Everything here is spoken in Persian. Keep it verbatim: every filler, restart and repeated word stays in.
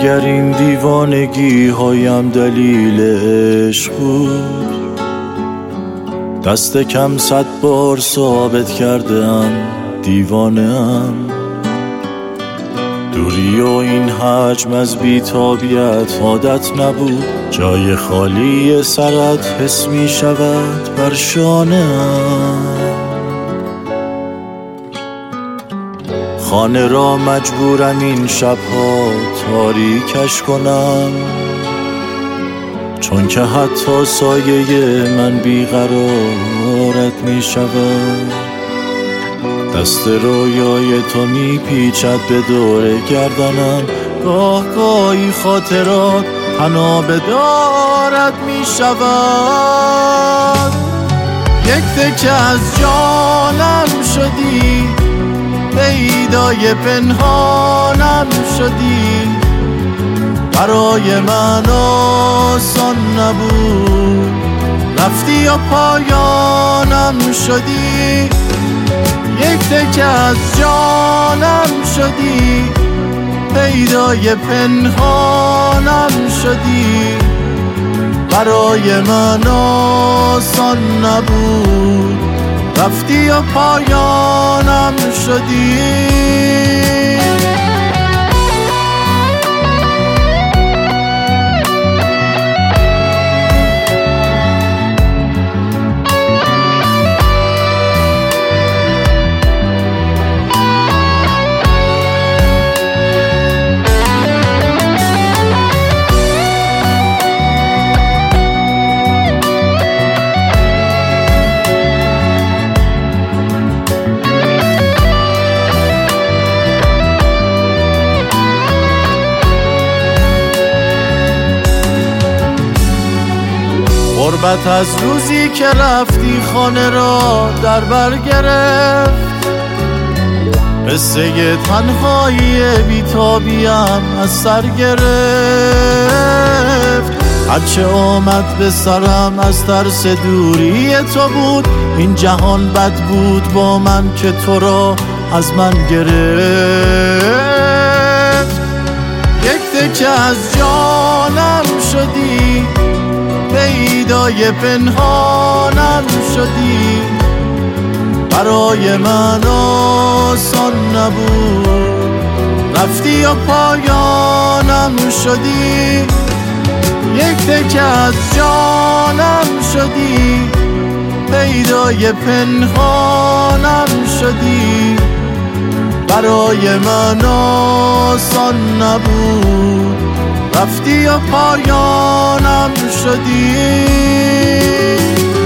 اگر این دیوانگی هایم دلیل عشق بود، دست کم صد بار ثابت کردم دیوانه‌ام. دوری و این حجم از بی‌تابیت عادت نبود، جای خالی سرت حس می شود بر شانه‌ام. خانه را مجبورم این شبها تاریکش کنم، چون که حتی سایه من بیقرارت می شود. دست رویای تو می پیچد به دور گردنم، گاه گاهی خاطرات تنها به دارت می شود. یک تکه از جانم شدی، پیدای پنهانم شدی. برای من آسان نبود، رفتی و پایانم شدی. یک تکه از جانم شدی، پیدای پنهانم شدی. برای من آسان نبود، رفتی و پایانم شدی. غربت از روزی که رفتی خانه را در بر گرفت. قصه تنهایی بی‌تابیم از سر گرفت. هرچه آمد به سرم از ترس دوری تو بود، این جهان بد بود با من که تو را از من گرفت. یک تکه از جانم شدی، پیدای پنهانم شدی. برای من آسان نبود، رفتی و پایانم شدی. یک تکه از جانم شدی، پیدای پنهانم شدی. برای من آسان نبود، رفتی و پایانم شدی.